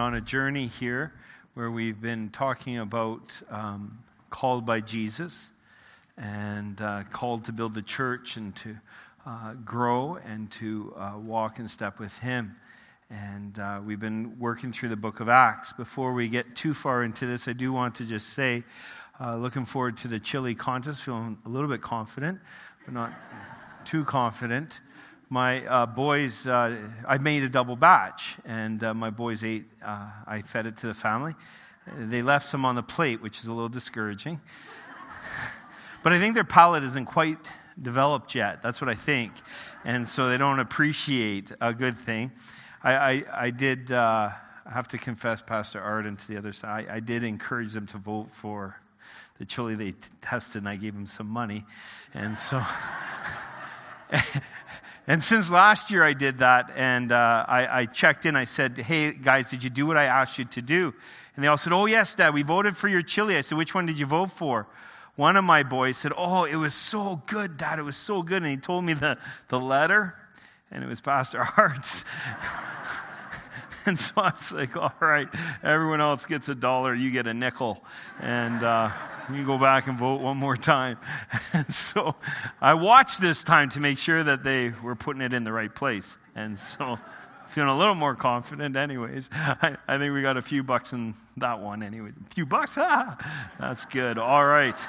on a journey here where we've been talking about called by Jesus and called to build the church and to grow and to walk in step with Him. And we've been working through the book of Acts. Before we get too far into this, I do want to just say, looking forward to the Chile contest, feeling a little bit confident, but not too confident. My boys, I made a double batch, and my boys ate, I fed it to the family. They left some on the plate, which is a little discouraging. But I think their palate isn't quite developed yet. That's what I think. And so they don't appreciate a good thing. I did have to confess, Pastor Arden, to the other side, I did encourage them to vote for the chili they tested, and I gave them some money. And so... And since last year I did that, and I checked in. I said, hey, guys, did you do what I asked you to do? And they all said, oh, yes, Dad, we voted for your chili. I said, which one did you vote for? One of my boys said, oh, it was so good, Dad, it was so good. And he told me the letter, and it was Pastor Hart's. And so I was like, all right, everyone else gets $1, you get a nickel. And you go back and vote one more time. And so I watched this time to make sure that they were putting it in the right place. And so feeling a little more confident anyways. I think we got a few bucks in that one anyway. A few bucks? That's good. All right.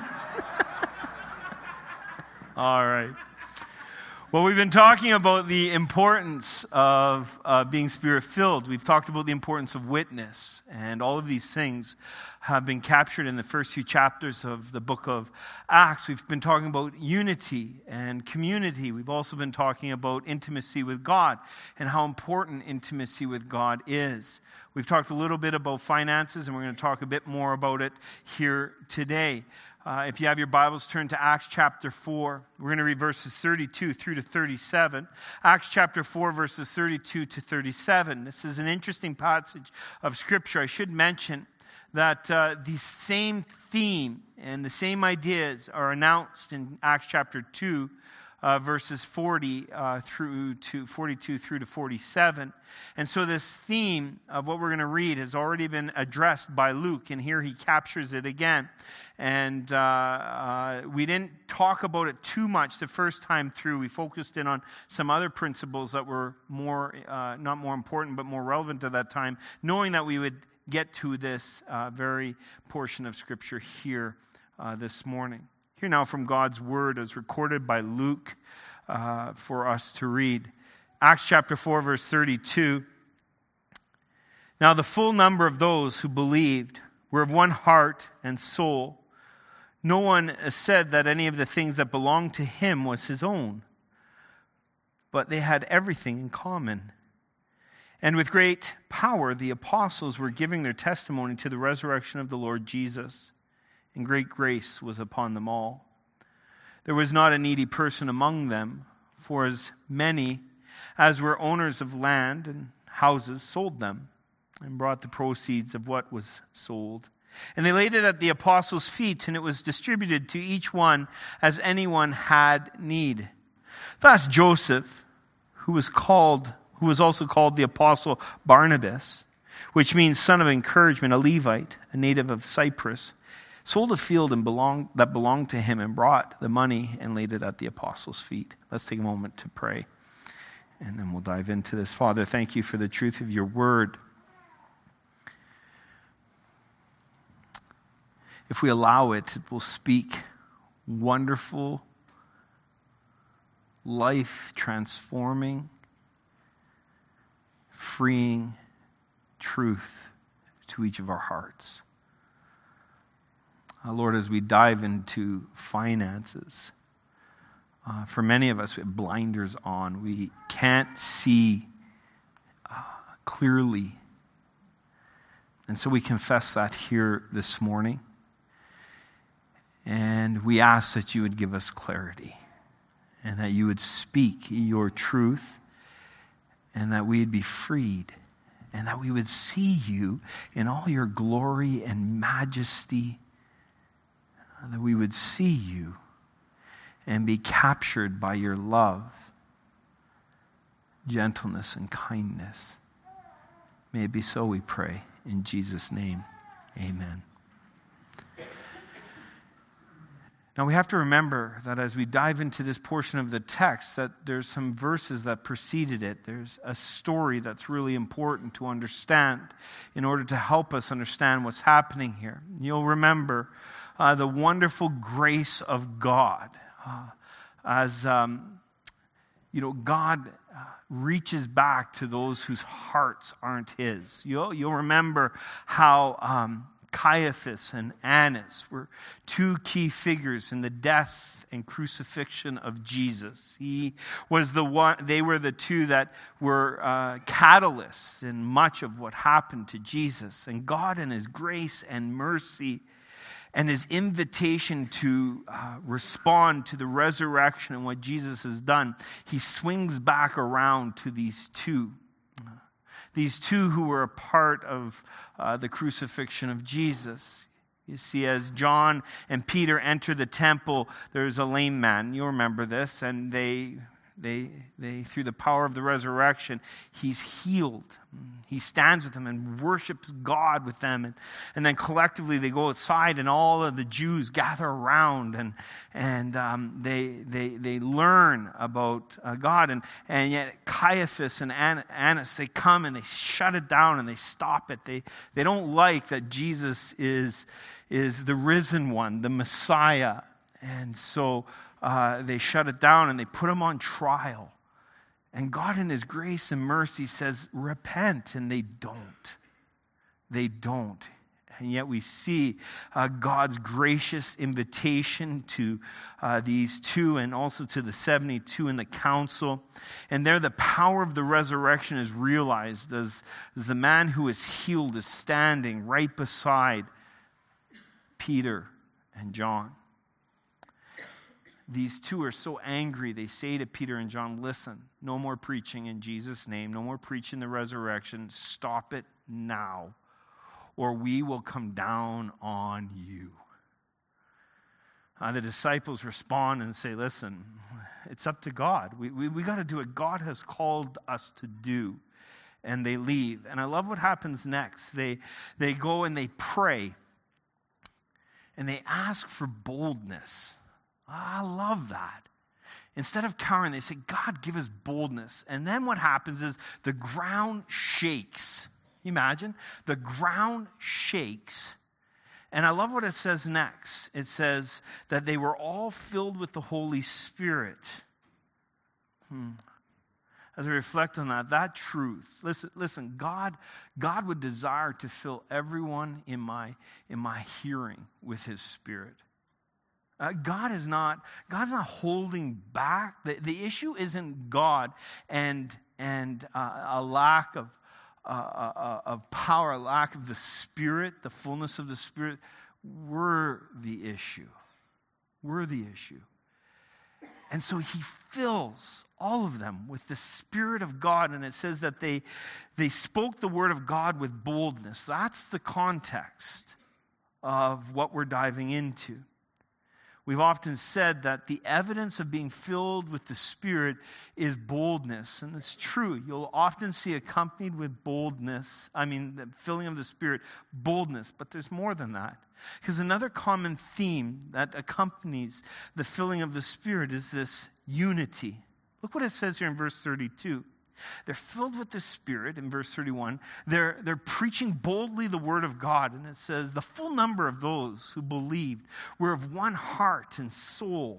All right. Well, we've been talking about the importance of being Spirit-filled. We've talked about the importance of witness, and all of these things have been captured in the first few chapters of the book of Acts. We've been talking about unity and community. We've also been talking about intimacy with God and how important intimacy with God is. We've talked a little bit about finances, and we're going to talk a bit more about it here today. If you have your Bibles, turn to Acts chapter 4. We're going to read verses 32 through to 37. Acts chapter 4, verses 32 to 37. This is an interesting passage of Scripture. I should mention that the same theme and the same ideas are announced in Acts chapter 2, verses 40 through to 42 through to 47. And so this theme of what we're going to read has already been addressed by Luke, and here he captures it again. And we didn't talk about it too much the first time through. We focused in on some other principles that were more, not more important, but more relevant at that time, knowing that we would get to this very portion of Scripture here this morning. Hear now from God's Word as recorded by Luke for us to read. Acts chapter 4, verse 32. Now the full number of those who believed were of one heart and soul. No one said that any of the things that belonged to him was his own, but they had everything in common. And with great power the apostles were giving their testimony to the resurrection of the Lord Jesus. And great grace was upon them all. There was not a needy person among them, for as many as were owners of land and houses sold them, and brought the proceeds of what was sold. And they laid it at the apostles' feet, and it was distributed to each one as anyone had need. Thus Joseph, who was also called the apostle Barnabas, which means son of encouragement, a Levite, a native of Cyprus, sold a field that belonged to him and brought the money and laid it at the apostles' feet. Let's take a moment to pray, and then we'll dive into this. Father, thank you for the truth of your word. If we allow it, it will speak wonderful, life-transforming, freeing truth to each of our hearts. Lord, as we dive into finances, for many of us, we have blinders on. We can't see clearly. And so we confess that here this morning. And we ask that you would give us clarity and that you would speak your truth and that we'd be freed and that we would see you in all your glory and majesty, that we would see you and be captured by your love, gentleness, and kindness. May it be so, we pray. In Jesus' name, amen. Now we have to remember that as we dive into this portion of the text, that there's some verses that preceded it. There's a story that's really important to understand in order to help us understand what's happening here. You'll remember the wonderful grace of God as God reaches back to those whose hearts aren't His. You'll remember how Caiaphas and Annas were two key figures in the death and crucifixion of Jesus. They were the two that were catalysts in much of what happened to Jesus. And God, in His grace and mercy and His invitation to respond to the resurrection and what Jesus has done, He swings back around to these two. These two who were a part of the crucifixion of Jesus. You see, as John and Peter enter the temple, there's a lame man. You remember this. And they through the power of the resurrection, he's healed. He stands with them and worships God with them. And then collectively they go outside and all of the Jews gather around and they learn about God. And yet Caiaphas and Annas, they come and they shut it down and they stop it. They don't like that Jesus is the risen one, the Messiah. And so they shut it down and they put him on trial. And God in His grace and mercy says, repent, and they don't. They don't. And yet we see God's gracious invitation to these two and also to the 72 in the council. And there the power of the resurrection is realized as the man who is healed is standing right beside Peter and John. These two are so angry, they say to Peter and John, listen, no more preaching in Jesus' name, no more preaching the resurrection. Stop it now, or we will come down on you. The disciples respond and say, listen, it's up to God. We got to do what God has called us to do. And they leave. And I love what happens next. They go and they pray, and they ask for boldness. I love that. Instead of cowering, they say, God, give us boldness. And then what happens is the ground shakes. You imagine? The ground shakes. And I love what it says next. It says that they were all filled with the Holy Spirit. As I reflect on that truth, listen, God would desire to fill everyone in my hearing with His Spirit. God's not holding back. The issue isn't God and a lack of power, a lack of the Spirit, the fullness of the Spirit. We're the issue. We're the issue. And so He fills all of them with the Spirit of God. And it says that they spoke the word of God with boldness. That's the context of what we're diving into. We've often said that the evidence of being filled with the Spirit is boldness. And it's true. You'll often see accompanied with boldness, the filling of the Spirit, boldness. But there's more than that. Because another common theme that accompanies the filling of the Spirit is this unity. Look what it says here in verse 32. They're filled with the Spirit in verse 31. They're preaching boldly the word of God. And it says, the full number of those who believed were of one heart and soul.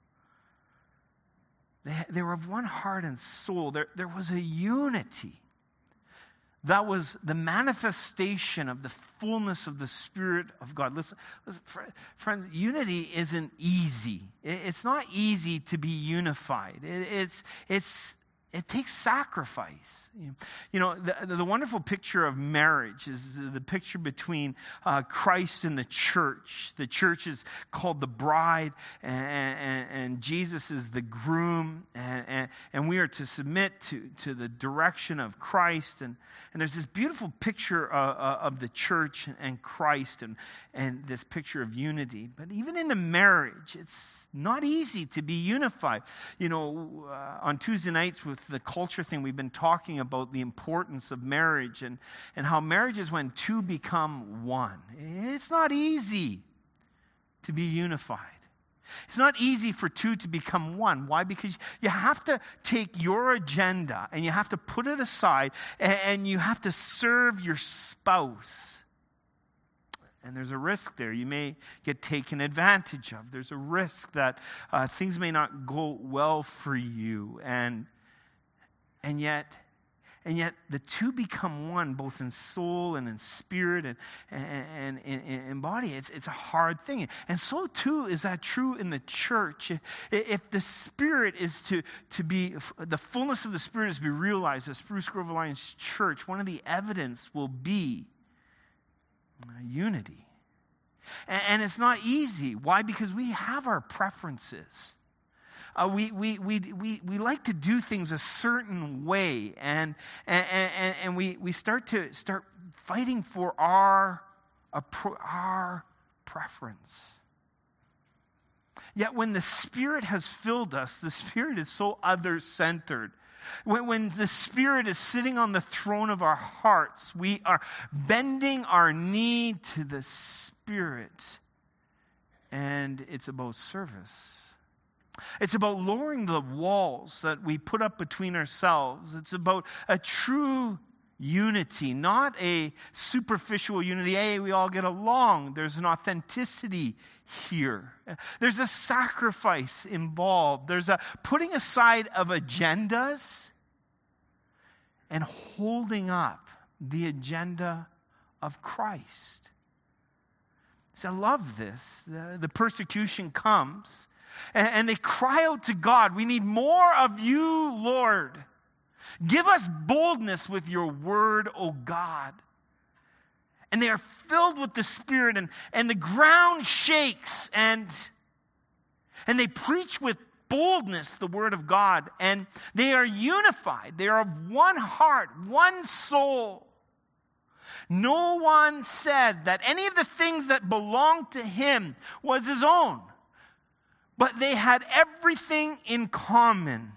They were of one heart and soul. There was a unity. That was the manifestation of the fullness of the Spirit of God. Listen, friends, unity isn't easy. It's not easy to be unified. It takes sacrifice. The wonderful picture of marriage is the picture between Christ and the church. The church is called the bride, and Jesus is the groom, and we are to submit to the direction of Christ. And there's this beautiful picture of the church and Christ and this picture of unity. But even in the marriage, it's not easy to be unified. On Tuesday nights with with the culture thing, we've been talking about the importance of marriage and how marriage is when two become one. It's not easy to be unified. It's not easy for two to become one. Why? Because you have to take your agenda and you have to put it aside and you have to serve your spouse. And there's a risk there. You may get taken advantage of. There's a risk that things may not go well for you. And yet the two become one, both in soul and in spirit and in body. It's a hard thing. And so too is that true in the church. If the Spirit is to be, the fullness of the Spirit is to be realized at Spruce Grove Alliance Church, one of the evidence will be unity. And it's not easy. Why? Because we have our preferences. We like to do things a certain way, and we start fighting for our preference. Yet when the Spirit has filled us, the Spirit is so other-centered. When the Spirit is sitting on the throne of our hearts, we are bending our knee to the Spirit, and it's about service. It's about lowering the walls that we put up between ourselves. It's about a true unity, not a superficial unity. Hey, we all get along. There's an authenticity here. There's a sacrifice involved. There's a putting aside of agendas and holding up the agenda of Christ. So I love this. The persecution comes. And they cry out to God, we need more of you, Lord. Give us boldness with your word, O God. And they are filled with the Spirit, and the ground shakes, and they preach with boldness the word of God. And they are unified. They are of one heart, one soul. No one said that any of the things that belonged to him was his own. But they had everything in common.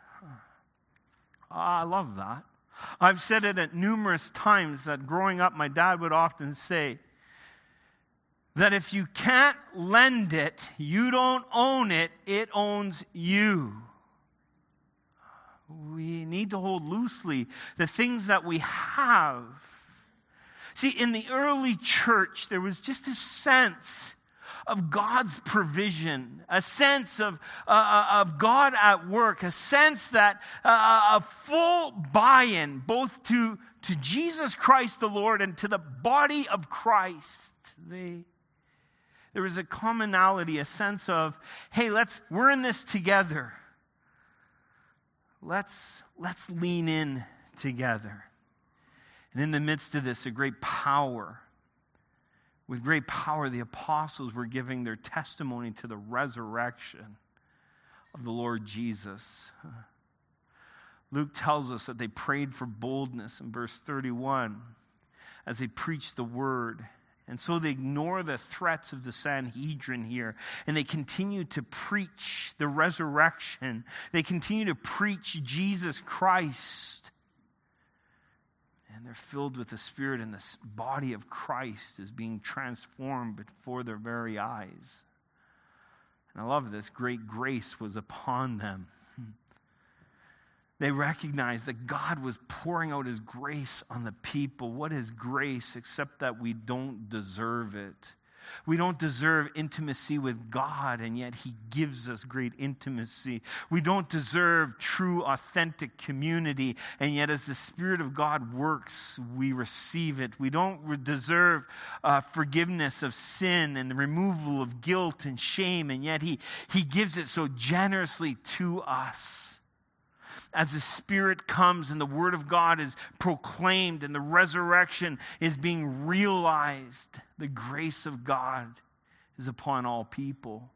I love that. I've said it at numerous times that growing up, my dad would often say that if you can't lend it, you don't own it, it owns you. We need to hold loosely the things that we have. See, in the early church, there was just a sense of God's provision, a sense of God at work, a sense that a full buy-in both to Jesus Christ the Lord and to the body of Christ. There was a commonality, a sense of, hey, we're in this together. Let's lean in together. And in the midst of this, a great power. With great power, the apostles were giving their testimony to the resurrection of the Lord Jesus. Luke tells us that they prayed for boldness in verse 31 as they preached the word. And so they ignore the threats of the Sanhedrin here, and they continue to preach the resurrection. They continue to preach Jesus Christ. And they're filled with the Spirit, and the body of Christ is being transformed before their very eyes. And I love this. Great grace was upon them. They recognized that God was pouring out his grace on the people. What is grace except that we don't deserve it? We don't deserve intimacy with God, and yet he gives us great intimacy. We don't deserve true, authentic community, and yet as the Spirit of God works, we receive it. We don't deserve forgiveness of sin and the removal of guilt and shame, and yet he gives it so generously to us. As the Spirit comes and the Word of God is proclaimed and the resurrection is being realized, the grace of God is upon all people.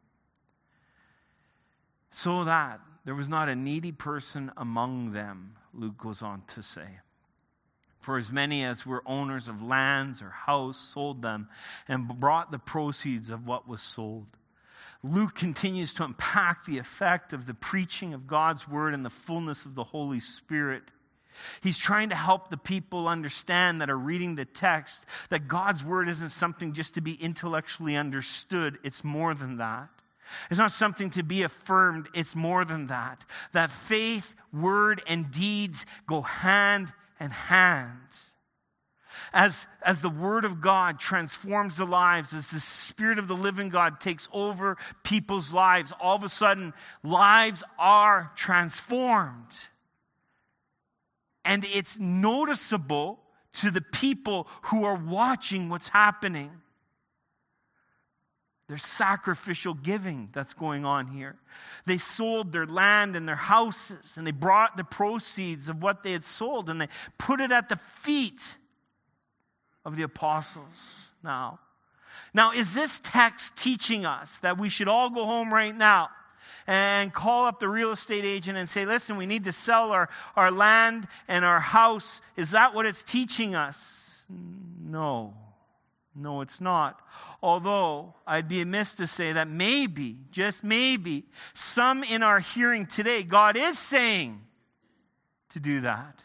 So that there was not a needy person among them, Luke goes on to say. For as many as were owners of lands or house sold them and brought the proceeds of what was sold. Luke continues to unpack the effect of the preaching of God's word and the fullness of the Holy Spirit. He's trying to help the people understand that are reading the text that God's word isn't something just to be intellectually understood. It's more than that. It's not something to be affirmed. It's more than that. That faith, word, and deeds go hand in hand. As the Word of God transforms the lives, as the Spirit of the living God takes over people's lives, all of a sudden, lives are transformed. And it's noticeable to the people who are watching what's happening. There's sacrificial giving that's going on here. They sold their land and their houses, and they brought the proceeds of what they had sold, and they put it at the feet of the apostles. Now, is this text teaching us that we should all go home right now and call up the real estate agent and say, listen, we need to sell our land and our house? Is that what it's teaching us? No, it's not. Although I'd be amiss to say that maybe, just maybe, some in our hearing today, God is saying to do that.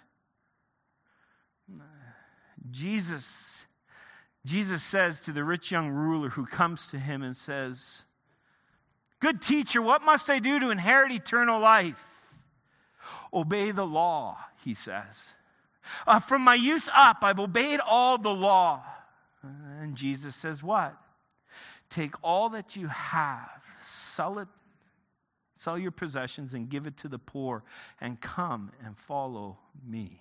Jesus says to the rich young ruler who comes to him and says, "Good teacher, what must I do to inherit eternal life?" "Obey the law," he says. "From my youth up, I've obeyed all the law." And Jesus says what? "Take all that you have, sell your possessions and give it to the poor, and come and follow me."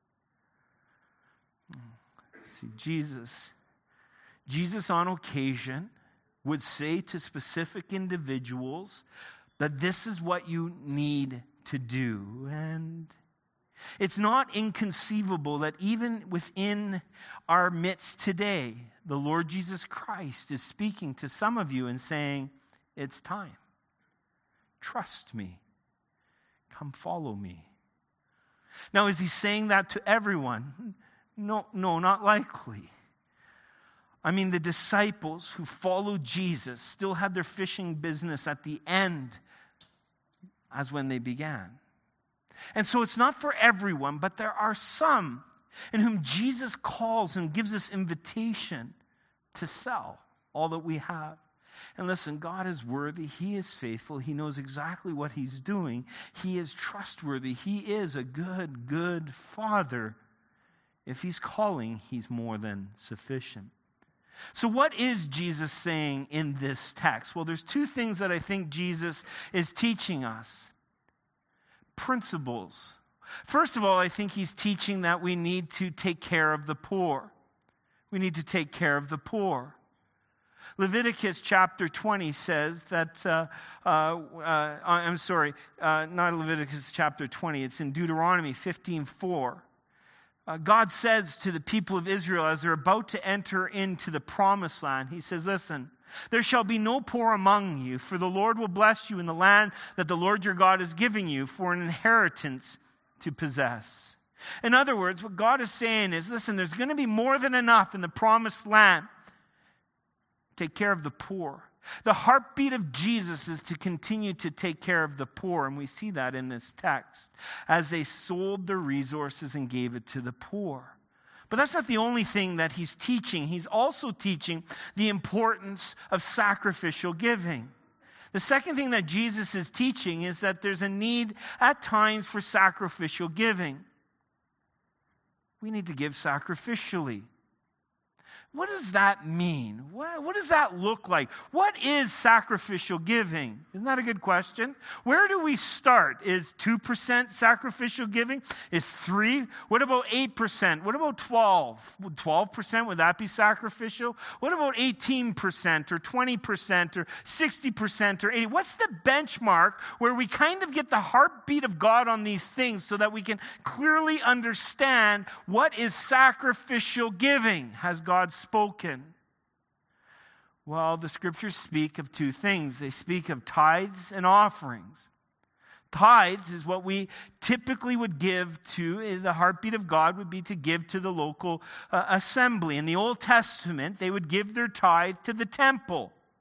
See, Jesus on occasion would say to specific individuals that this is what you need to do. And it's not inconceivable that even within our midst today, the Lord Jesus Christ is speaking to some of you and saying, it's time. Trust me. Come follow me. Now, is he saying that to everyone? No, not likely. I mean, the disciples who followed Jesus still had their fishing business at the end as when they began. And so it's not for everyone, but there are some in whom Jesus calls and gives us invitation to sell all that we have. And listen, God is worthy. He is faithful. He knows exactly what he's doing. He is trustworthy. He is a good Father. If he's calling, he's more than sufficient. So what is Jesus saying in this text? Well, there's two things that I think Jesus is teaching us. Principles. First of all, I think he's teaching that we need to take care of the poor. We need to take care of the poor. Leviticus chapter 20 says that, not Leviticus chapter 20, it's in Deuteronomy 15:4. God says to the people of Israel as they're about to enter into the promised land, he says, listen, there shall be no poor among you, for the Lord will bless you in the land that the Lord your God is giving you for an inheritance to possess. In other words, what God is saying is, listen, there's going to be more than enough in the promised land. Take care of the poor. The heartbeat of Jesus is to continue to take care of the poor, and we see that in this text, as they sold their resources and gave it to the poor. But that's not the only thing that he's teaching. He's also teaching the importance of sacrificial giving. The second thing that Jesus is teaching is that there's a need at times for sacrificial giving. We need to give sacrificially. What does that mean? What does that look like? What is sacrificial giving? Isn't that a good question? Where do we start? Is 2% sacrificial giving? Is 3%? What about 8%? What about 12%? 12%, would that be sacrificial? What about 18% or 20% or 60% or 80%? What's the benchmark where we kind of get the heartbeat of God on these things so that we can clearly understand what is sacrificial giving? Has God spoken? Well, the scriptures speak of two things. They speak of tithes and offerings. Tithes is what we typically would give to, the heartbeat of God would be to give to the local assembly. In the Old Testament, they would give their tithe to the temple.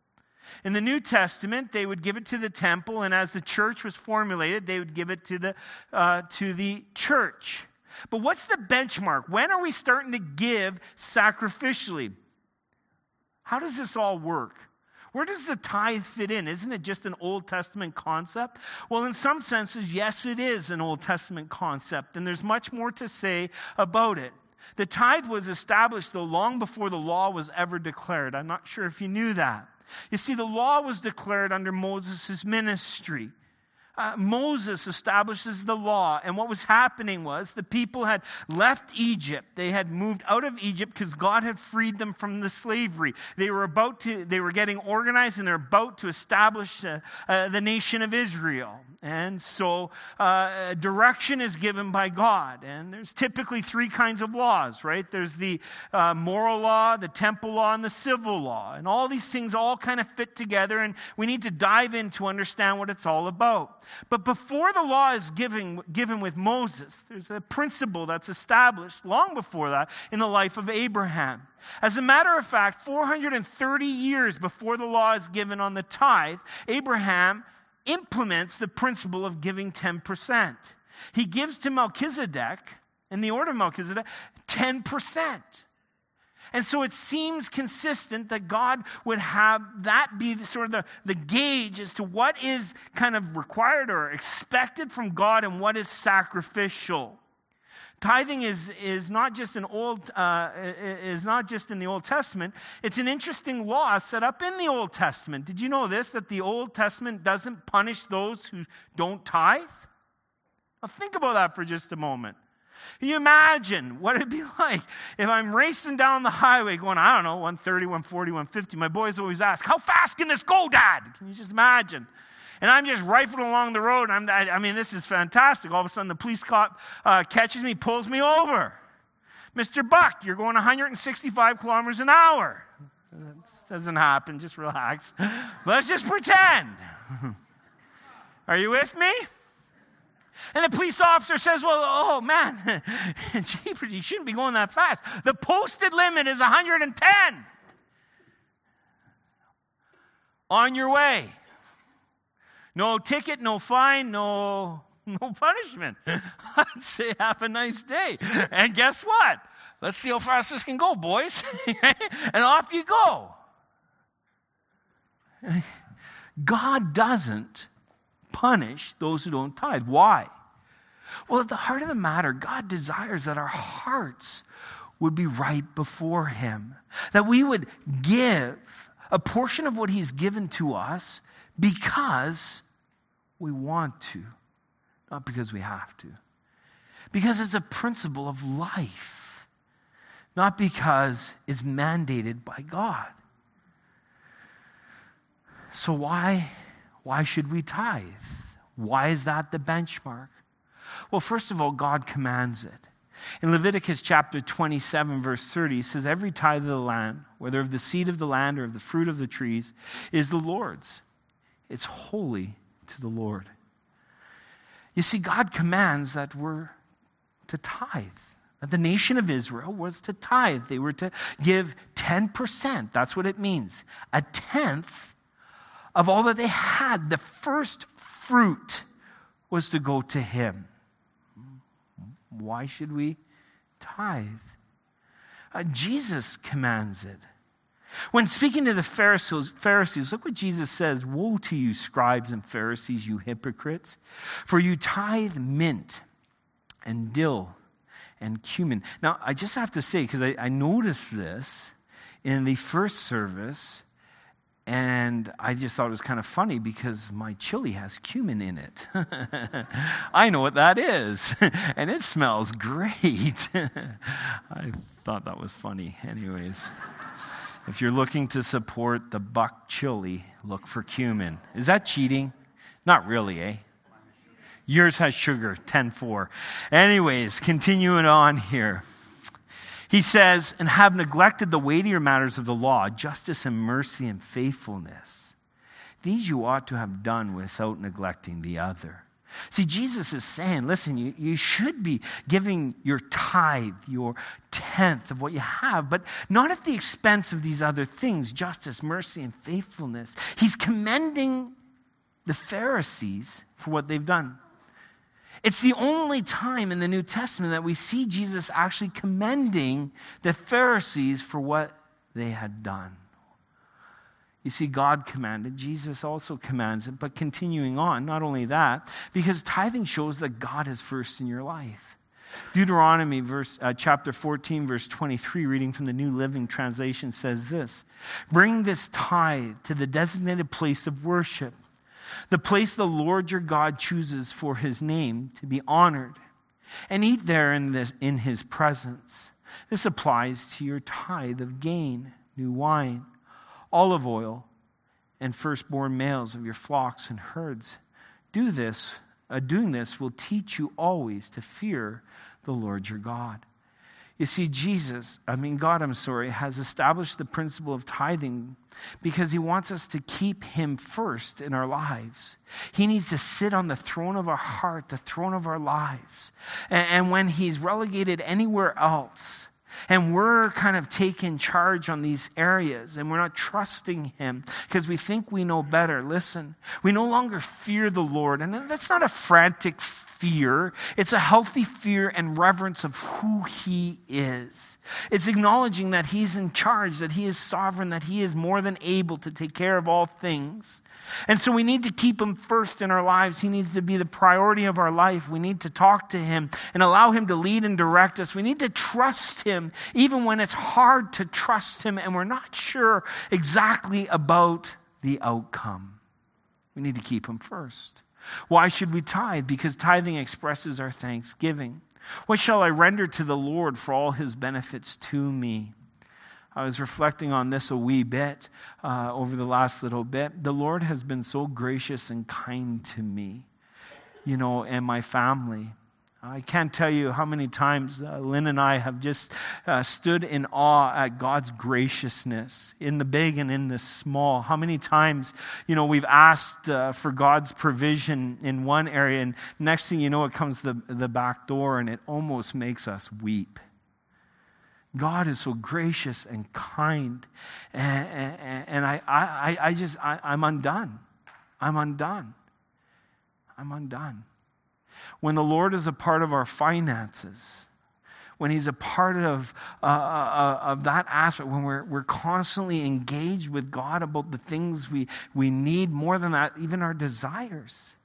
In the New Testament, they would give it to the temple, and as the church was formulated, they would give it to the church. But what's the benchmark? When are we starting to give sacrificially? How does this all work? Where does the tithe fit in? Isn't it just an Old Testament concept? Well, in some senses, yes, it is an Old Testament concept, and there's much more to say about it. The tithe was established, though, long before the law was ever declared. I'm not sure if you knew that. You see, the law was declared under Moses' ministry. Moses establishes the law, and what was happening was the people had left Egypt. They had moved out of Egypt because God had freed them from the slavery. They were getting organized, and they're about to establish the nation of Israel. And so direction is given by God, and there's typically three kinds of laws, right? There's the moral law, the temple law, and the civil law, and all these things all kind of fit together, and we need to dive in to understand what it's all about. But before the law is given with Moses, there's a principle that's established long before that in the life of Abraham. As a matter of fact, 430 years before the law is given on the tithe, Abraham implements the principle of giving 10%. He gives to Melchizedek, in the order of Melchizedek, 10%. And so it seems consistent that God would have that be the gauge as to what is kind of required or expected from God and what is sacrificial. Tithing is not just in the Old Testament. It's an interesting law set up in the Old Testament. Did you know this, that the Old Testament doesn't punish those who don't tithe? Now think about that for just a moment. Can you imagine what it'd be like if I'm racing down the highway going, 130, 140, 150. My boys always ask, how fast can this go, Dad? Can you just imagine? And I'm just rifling along the road. This is fantastic. All of a sudden, the police cop catches me, pulls me over. Mr. Buck, you're going 165 kilometers an hour. This doesn't happen. Just relax. Let's just pretend. Are you with me? And the police officer says, oh man, jeepers, you shouldn't be going that fast. The posted limit is 110. On your way. No ticket, no fine, no punishment. I'd say have a nice day. And guess what? Let's see how fast this can go, boys. And off you go. God doesn't punish those who don't tithe. Why? Well, at the heart of the matter, God desires that our hearts would be right before Him. That we would give a portion of what He's given to us because we want to, not because we have to. Because it's a principle of life, not because it's mandated by God. So why should we tithe? Why is that the benchmark? Well, first of all, God commands it. In Leviticus chapter 27, verse 30, he says, every tithe of the land, whether of the seed of the land or of the fruit of the trees, is the Lord's. It's holy to the Lord. You see, God commands that we're to tithe. That the nation of Israel was to tithe. They were to give 10%. That's what it means. A tenth of all that they had. The first fruit was to go to Him. Why should we tithe? Jesus commands it. When speaking to the Pharisees, look what Jesus says. Woe to you, scribes and Pharisees, you hypocrites, for you tithe mint and dill and cumin. Now, I just have to say, because I noticed this in the first service, and I just thought it was kind of funny because my chili has cumin in it. I know what that is, and it smells great. I thought that was funny. Anyways, if you're looking to support the Buck chili, look for cumin. Is that cheating? Not really, eh? Yours has sugar, 10-4. Anyways, continuing on here. He says, and have neglected the weightier matters of the law, justice and mercy and faithfulness. These you ought to have done without neglecting the other. See, Jesus is saying, listen, you should be giving your tithe, your tenth of what you have, but not at the expense of these other things, justice, mercy, and faithfulness. He's commending the Pharisees for what they've done. It's the only time in the New Testament that we see Jesus actually commending the Pharisees for what they had done. You see, God commanded, Jesus also commands it, but continuing on, not only that, because tithing shows that God is first in your life. Deuteronomy chapter 14, verse 23, reading from the New Living Translation, says this: "Bring this tithe to the designated place of worship, the place the Lord your God chooses for his name to be honored, and eat there in his presence. This applies to your tithe of gain, new wine, olive oil, and firstborn males of your flocks and herds. Doing this will teach you always to fear the Lord your God." You see, God has established the principle of tithing because he wants us to keep him first in our lives. He needs to sit on the throne of our heart, the throne of our lives. And when he's relegated anywhere else, and we're kind of taking charge on these areas, and we're not trusting him because we think we know better. Listen, we no longer fear the Lord. And that's not a frantic fear. It's a healthy fear and reverence of who he is. It's acknowledging that he's in charge, that he is sovereign, that he is more than able to take care of all things. And so we need to keep him first in our lives. He needs to be the priority of our life. We need to talk to him and allow him to lead and direct us. We need to trust him even when it's hard to trust him and we're not sure exactly about the outcome. We need to keep him first. Why should we tithe? Because tithing expresses our thanksgiving. What shall I render to the Lord for all his benefits to me? I was reflecting on this a wee bit over the last little bit. The Lord has been so gracious and kind to me, and my family. I can't tell you how many times Lynn and I have just stood in awe at God's graciousness in the big and in the small. How many times, we've asked for God's provision in one area, and next thing you know, it comes the back door, and it almost makes us weep. God is so gracious and kind, and I'm undone. I'm undone. When the Lord is a part of our finances, when he's a part of that aspect, when we're constantly engaged with God about the things we need, more than that, even our desires.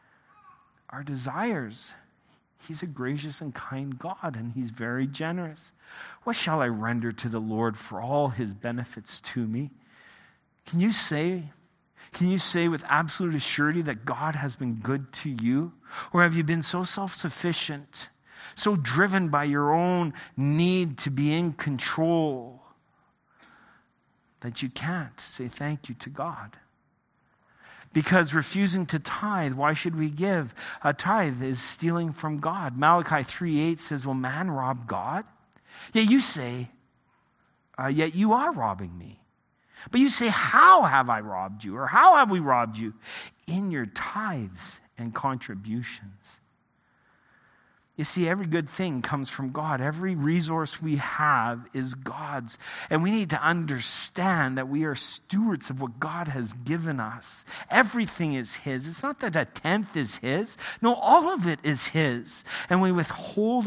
He's a gracious and kind God, and he's very generous. What shall I render to the Lord for all his benefits to me? Can you say with absolute assurity that God has been good to you? Or have you been so self-sufficient, so driven by your own need to be in control that you can't say thank you to God? Because refusing to tithe, why should we give? A tithe is stealing from God. Malachi 3:8 says, "Will man rob God? Yet you say, yet you are robbing me." But you say, "How have I robbed you?" Or "How have we robbed you?" In your tithes and contributions. You see, every good thing comes from God. Every resource we have is God's. And we need to understand that we are stewards of what God has given us. Everything is his. It's not that a tenth is his. No, all of it is his. And we withhold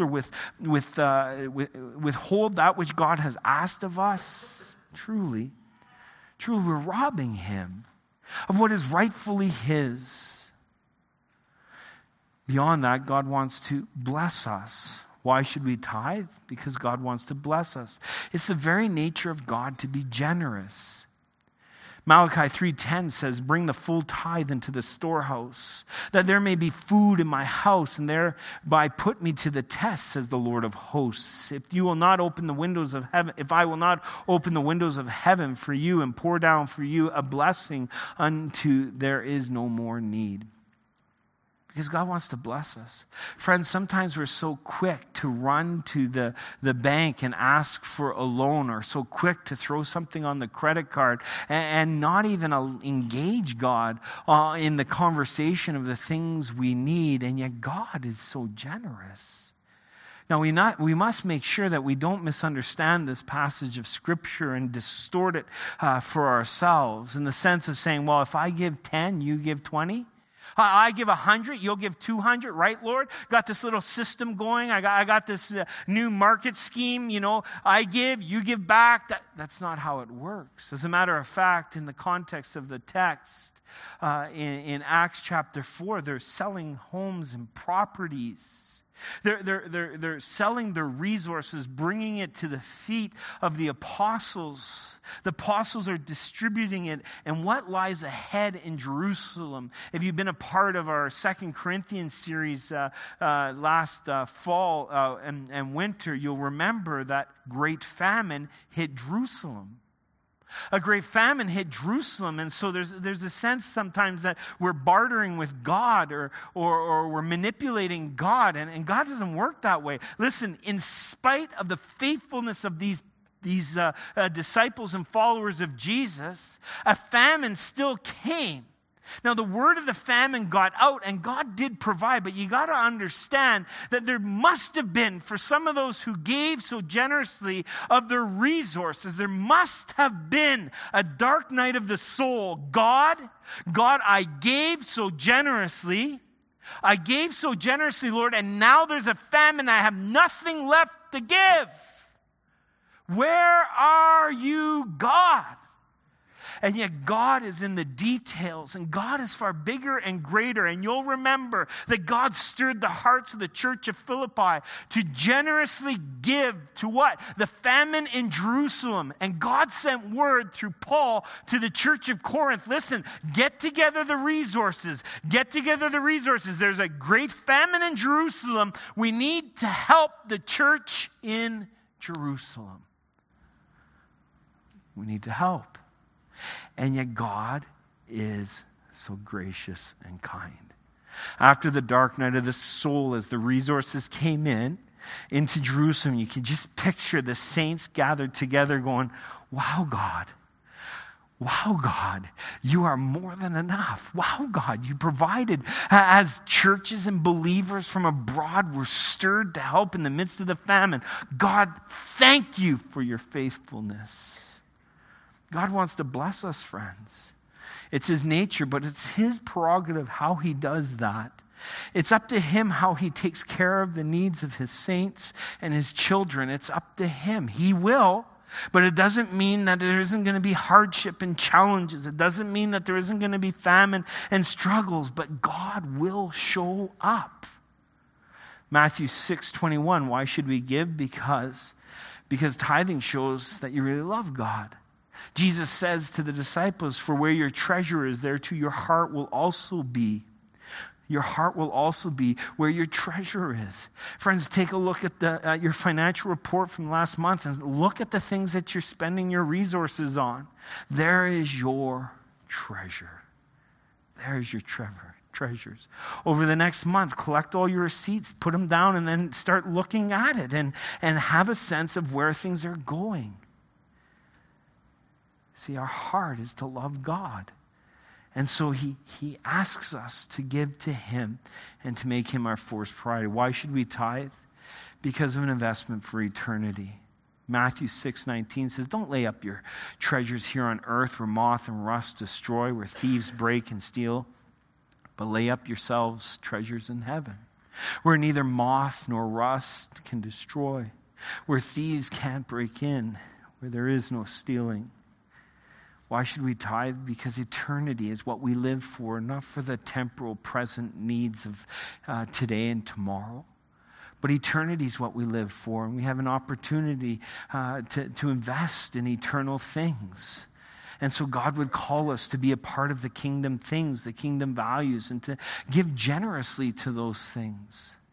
withhold that which God has asked of us. Truly, we're robbing him of what is rightfully his. Beyond that, God wants to bless us. Why should we tithe? Because God wants to bless us. It's the very nature of God to be generous. Malachi 3:10 says, "Bring the full tithe into the storehouse, that there may be food in my house, and thereby put me to the test, says the Lord of hosts. If I will not open the windows of heaven for you and pour down for you a blessing unto there is no more need." Because God wants to bless us. Friends, sometimes we're so quick to run to the bank and ask for a loan, or so quick to throw something on the credit card and not even engage God in the conversation of the things we need. And yet God is so generous. Now, we must make sure that we don't misunderstand this passage of Scripture and distort it for ourselves in the sense of saying, well, if I give 10, you give 20. I give 100, you'll give 200, right, Lord? Got this little system going. I got this new market scheme, I give, you give back. That's not how it works. As a matter of fact, in the context of the text, in Acts chapter 4, they're selling homes and properties. They're selling their resources, bringing it to the feet of the apostles. The apostles are distributing it. And what lies ahead in Jerusalem? If you've been a part of our 2 Corinthians series last fall and winter, you'll remember that great famine hit Jerusalem. A great famine hit Jerusalem, and so there's a sense sometimes that we're bartering with God or we're manipulating God, and God doesn't work that way. Listen, in spite of the faithfulness of these disciples and followers of Jesus, a famine still came. Now, the word of the famine got out, and God did provide, but you got to understand that there must have been, for some of those who gave so generously of their resources, there must have been a dark night of the soul. God, I gave so generously. I gave so generously, Lord, and now there's a famine. I have nothing left to give. Where are you, God? And yet God is in the details, and God is far bigger and greater. And you'll remember that God stirred the hearts of the church of Philippi to generously give to what? The famine in Jerusalem. And God sent word through Paul to the church of Corinth. Listen, get together the resources. Get together the resources. There's a great famine in Jerusalem. We need to help the church in Jerusalem. We need to help. And yet God is so gracious and kind. After the dark night of the soul, as the resources came into Jerusalem, you can just picture the saints gathered together going, wow, God. Wow, God, you are more than enough. Wow, God, you provided. As churches and believers from abroad were stirred to help in the midst of the famine, God, thank you for your faithfulness. God wants to bless us, friends. It's his nature, but it's his prerogative how he does that. It's up to him how he takes care of the needs of his saints and his children. It's up to him. He will, but it doesn't mean that there isn't going to be hardship and challenges. It doesn't mean that there isn't going to be famine and struggles, but God will show up. Matthew 6:21, why should we give? Because tithing shows that you really love God. Jesus says to the disciples, for where your treasure is, there too your heart will also be. Your heart will also be where your treasure is. Friends, take a look at your financial report from last month and look at the things that you're spending your resources on. There is your treasure. There is your treasures. Over the next month, collect all your receipts, put them down, and then start looking at it and have a sense of where things are going. See, our heart is to love God. And so he asks us to give to him and to make him our first priority. Why should we tithe? Because of an investment for eternity. Matthew 6:19 says, don't lay up your treasures here on earth where moth and rust destroy, where thieves break and steal, but lay up yourselves treasures in heaven, where neither moth nor rust can destroy, where thieves can't break in, where there is no stealing. Why should we tithe? Because eternity is what we live for, not for the temporal present needs of today and tomorrow. But eternity is what we live for, and we have an opportunity to invest in eternal things. And so God would call us to be a part of the kingdom things, the kingdom values, and to give generously to those things.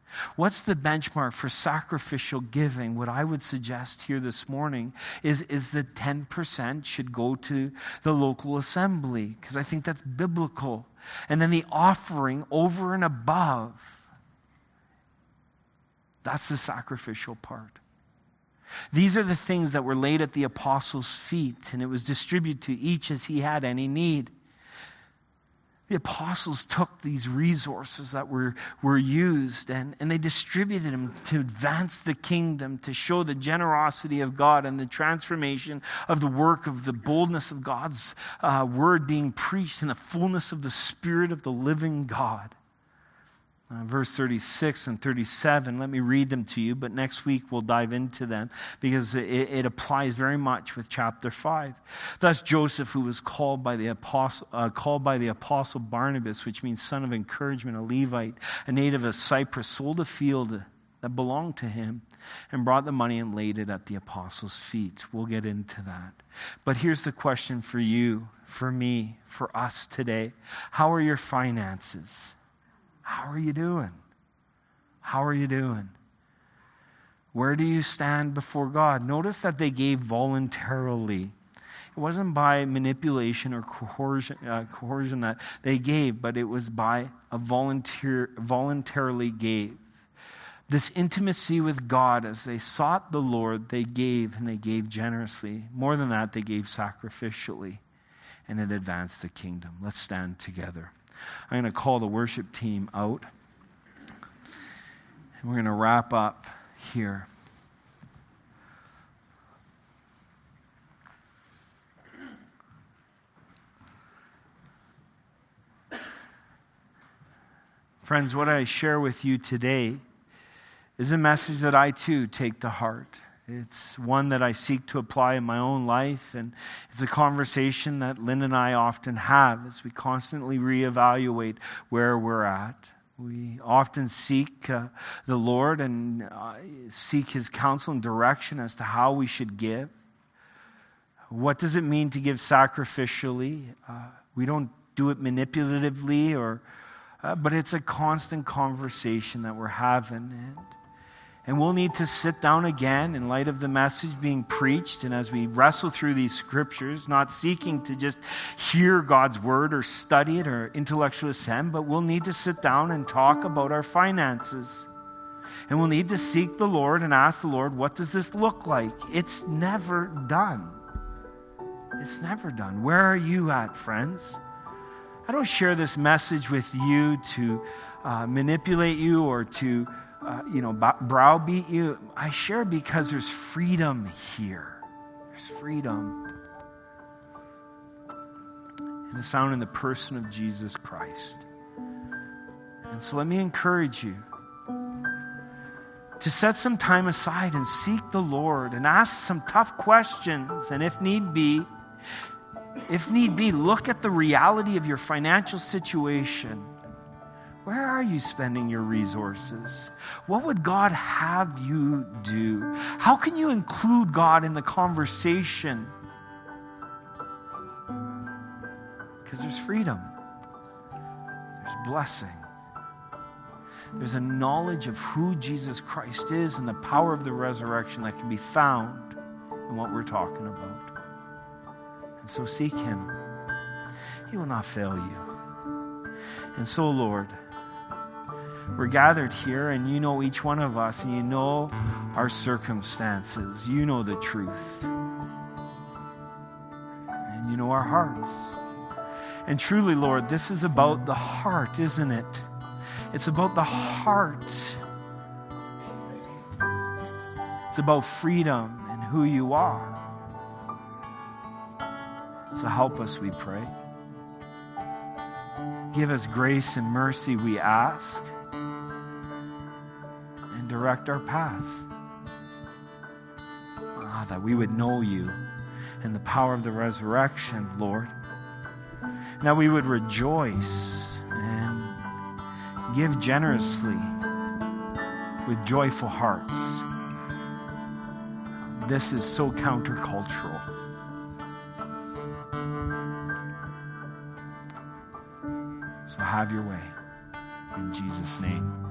What's the benchmark for sacrificial giving? What I would suggest here this morning is that 10% should go to the local assembly, because I think that's biblical. And then the offering over and above, that's the sacrificial part. These are the things that were laid at the apostles' feet, and it was distributed to each as he had any need. The apostles took these resources that were used and they distributed them to advance the kingdom, to show the generosity of God and the transformation of the work of the boldness of God's word being preached in the fullness of the Spirit of the living God. Verse 36 and 37, let me read them to you, but next week we'll dive into them because it applies very much with chapter 5. Thus Joseph, who was called by the apostle Barnabas, which means son of encouragement, a Levite, a native of Cyprus, sold a field that belonged to him and brought the money and laid it at the apostles' feet. We'll get into that. But here's the question for you, for me, for us today. How are your finances? How are you doing? How are you doing? Where do you stand before God? Notice that they gave voluntarily. It wasn't by manipulation or coercion that they gave, but it was by a voluntarily gave. This intimacy with God, as they sought the Lord, they gave, and they gave generously. More than that, they gave sacrificially, and it advanced the kingdom. Let's stand together. I'm going to call the worship team out, and we're going to wrap up here. Friends, what I share with you today is a message that I too take to heart. It's one that I seek to apply in my own life, and it's a conversation that Lynn and I often have as we constantly reevaluate where we're at. We often seek the Lord and seek His counsel and direction as to how we should give. What does it mean to give sacrificially? We don't do it manipulatively, but it's a constant conversation that we're having. And we'll need to sit down again in light of the message being preached, and as we wrestle through these scriptures, not seeking to just hear God's word or study it or intellectually ascend, but we'll need to sit down and talk about our finances. And we'll need to seek the Lord and ask the Lord, what does this look like? It's never done. It's never done. Where are you at, friends? I don't share this message with you to manipulate you or to browbeat you. I share because there's freedom here. There's freedom. And it's found in the person of Jesus Christ. And so let me encourage you to set some time aside and seek the Lord and ask some tough questions. And if need be, look at the reality of your financial situation. Where are you spending your resources? What would God have you do? How can you include God in the conversation? Because there's freedom. There's blessing. There's a knowledge of who Jesus Christ is and the power of the resurrection that can be found in what we're talking about. And so seek Him. He will not fail you. And so, Lord, we're gathered here, and you know each one of us, and you know our circumstances. You know the truth. And you know our hearts. And truly, Lord, this is about the heart, isn't it? It's about the heart. It's about freedom and who you are. So help us, we pray. Give us grace and mercy, we ask. And direct our path. That we would know you and the power of the resurrection, Lord. That we would rejoice and give generously with joyful hearts. This is so countercultural. So have your way. In Jesus' name.